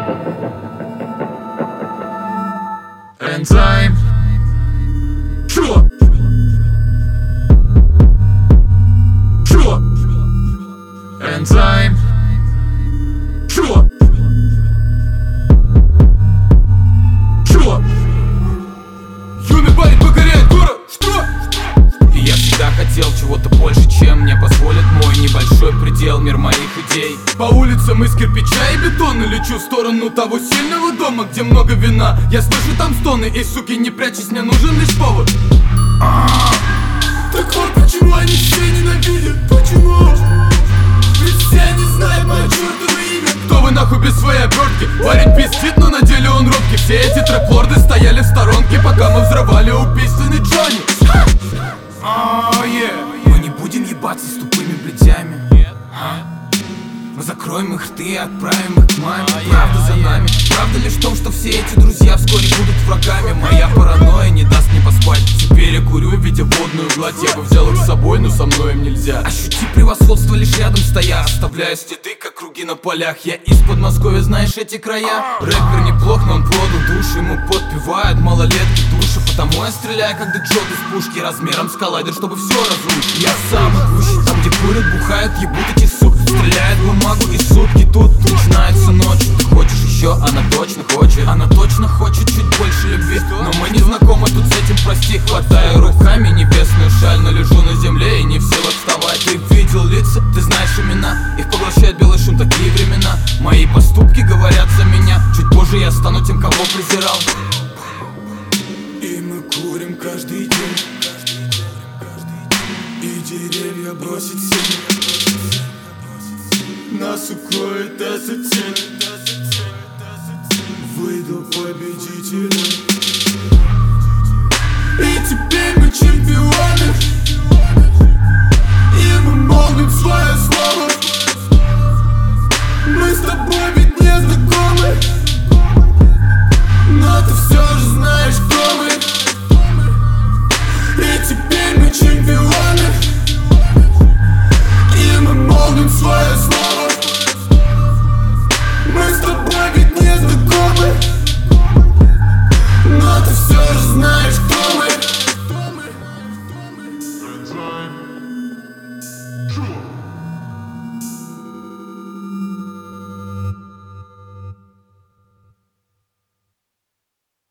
Enzyme. Чё? Чё? Enzyme. Чё? Чё? Юный парень покоряет город. Что? И я всегда хотел чего-то больше, чем мне позволит мой небольшой предел, мир моих идей. По улицам из кирпича и бетона лечу в сторону того сильного дома, где много вина. Я слышу там стоны, и суки, не прячься, мне нужен лишь повод. Так вот почему они все ненавидят. Почему? Ведь все они знают мое чертово имя. Кто вы нахуй без своей обертки? Парень пиздит, но на деле он робкий. Все эти трэп-лорды стояли в сторонке, пока мы взрывали убийственный Джонни. Мы не будем ебаться с тупыми блядями. Мы закроем их рты и отправим их к маме. Правда за нами. Правда лишь в том, что все эти друзья вскоре будут врагами. Моя паранойя не даст мне поспать. Теперь я курю, видя водную гладь. Я бы взял их с собой, но со мной им нельзя. Ощути превосходство лишь рядом стоя, оставляя следы, как круги на полях. Я из Подмосковья, знаешь эти края. Рэпер неплох, но он продал душу. Ему подпевают малолетки души. Потому я стреляю, как Дэджот из пушки размером с коллайдер, чтобы все разрушить. Я сам идущий, там где курят, бухают, ебут этих сук. Стреляет бумагу и сутки тут начинается ночь. Ты хочешь еще? Она точно хочет. Она точно хочет чуть больше любви. Но мы не знакомы тут с этим, прости. Хватаю руками небесную шаль, но лежу на земле и не в силах вставать. Ты видел лица, ты знаешь имена. Их поглощает белый шум, такие времена. Мои поступки говорят за меня. Чуть позже я стану тем, кого презирал. И мы курим каждый день. И деревья бросит сень. Нас укроет эта тень. Выйду победителем. И теперь мы чемпионы.